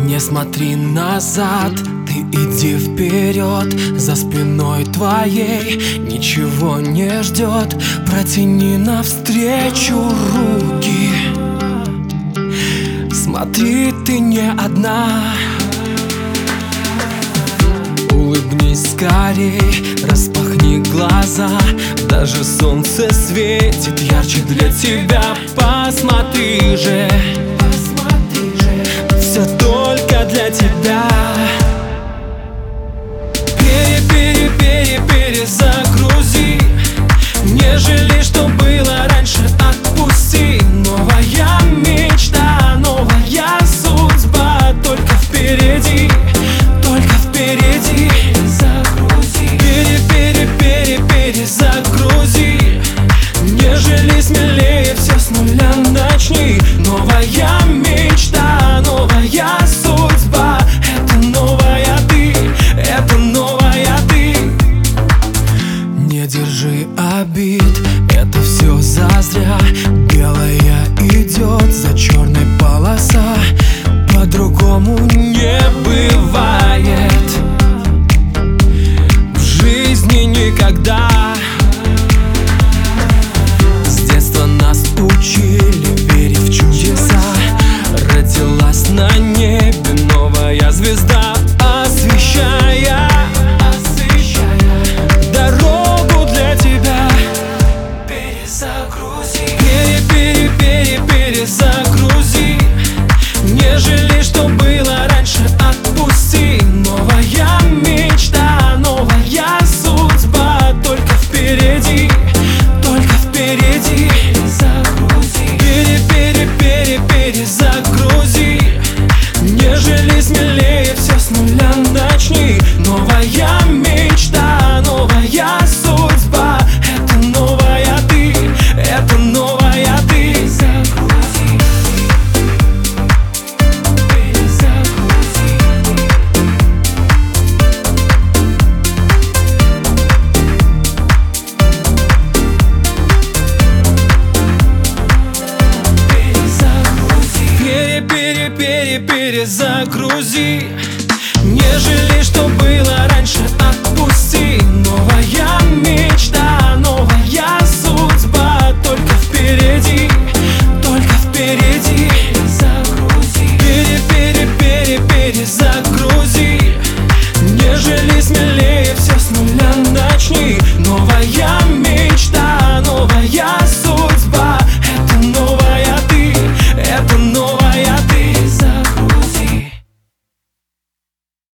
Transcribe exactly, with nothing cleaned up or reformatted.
Не смотри назад, ты иди вперед. За спиной твоей ничего не ждет. Протяни навстречу руки. Смотри, ты не одна. Улыбнись скорей, распахни глаза. Даже солнце светит ярче для тебя. Посмотри же, все только для тебя. Пере-пере-пере-перезагрузи. Не жалей, что было раньше, отпусти. Новая мечта, новая судьба. Только впереди, только впереди. Пере-пере-пере-перезагрузи. Не жалей, смелее, все с нуля начни. Новая мечта, новая судьба. Это новая ты, это новая ты. Не держи обид, это все зазря. Белая идет за черной полоса. По-другому не бывает в жизни никогда. С детства нас учили верить в чудеса. Родилась на небе новая звезда, освещая, освещая дорогу для тебя. Перезагрузи. Пере-пере-пере-перезагрузи. Не жалей, что было раньше, отпусти. Новая мечта, новая судьба. Только впереди, только впереди. Пере-пере-пере-перезагрузи. Не жалей, смелее, все с нуля начни. Новая мечта, новая судьба. Это новая ты, это новая ты. Перезагрузи. Не жалей, что было раньше, отпусти. Новая мечта, новая судьба. Только впереди, только впереди. Пере-пере-пере-перезагрузи. Не жалей, смелее, все с нуля начни. Новая